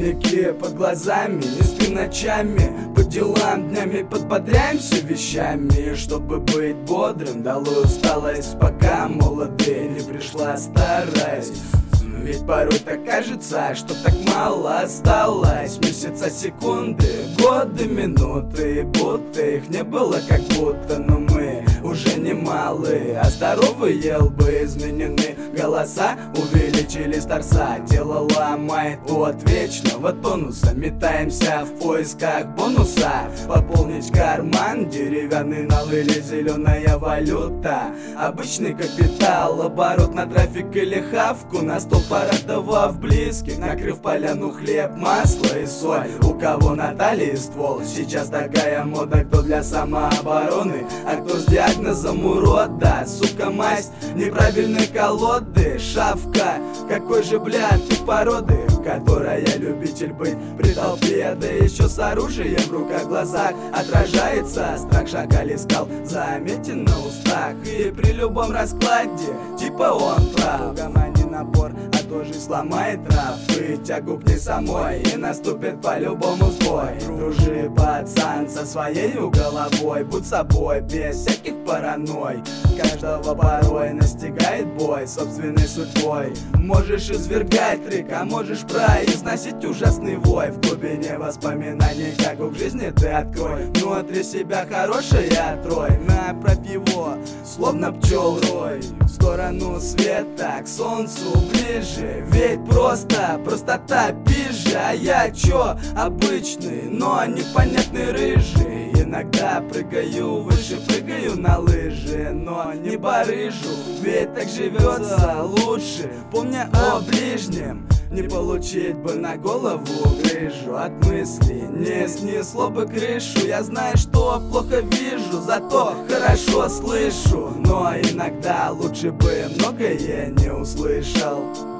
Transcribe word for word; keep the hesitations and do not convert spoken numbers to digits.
синяки под глазами, не спим ночами, по делам днями подбодряемся вещами, чтобы быть бодрым, долой усталость, пока молодые не пришла старость. Ведь порой так кажется, что так мало осталось. Месяца, секунды, годы, минуты, будто их не было как будто. Но мы уже не малые, а здоровые лбы изменены. Голоса увеличились торса, тело ломает от вечного тонуса. Метаемся в поисках бонуса, пополнить карман, деревянный нал или зеленая валюта. Обычный капитал, оборот на трафик или хавку, на стол порадовав близких, накрыв поляну хлеб, масло и соль. У кого на талии ствол, сейчас такая мода, кто для самообороны, а кто с диагнозом урода. Сука, масть неправильной колоды, шавка, какой же, блядь, ты породы, которая любитель быть при толпе, да еще с оружием в руках, в глазах отражается страх. Шакалий скал заметен на устах, и при любом раскладе типа он прав. Угомони напор, а то жизнь сломает трав и тягу к ней самой, и наступит по-любому сбой. Дружи, пацан, со своей головой, будь собой, без всяких паранойй. Каждого порой настигает бой собственной судьбой. Можешь извергать рык, а можешь произносить ужасный вой. В глубине воспоминаний, как к жизни ты открой внутри себя хороший отрой. Направь его, словно пчел рой, в сторону света, к солнцу ближе. Ведь просто, простота пизжа. А я чё, обычный, но непонятный рыжий. Иногда прыгаю выше, прыгаю на лыжи, но не барыжу, ведь так живется лучше. Помня о ближнем, не получить бы на голову грыжу от мыслей, не снесло бы крышу. Я знаю, что плохо вижу, зато хорошо слышу, но иногда лучше бы многое не услышал.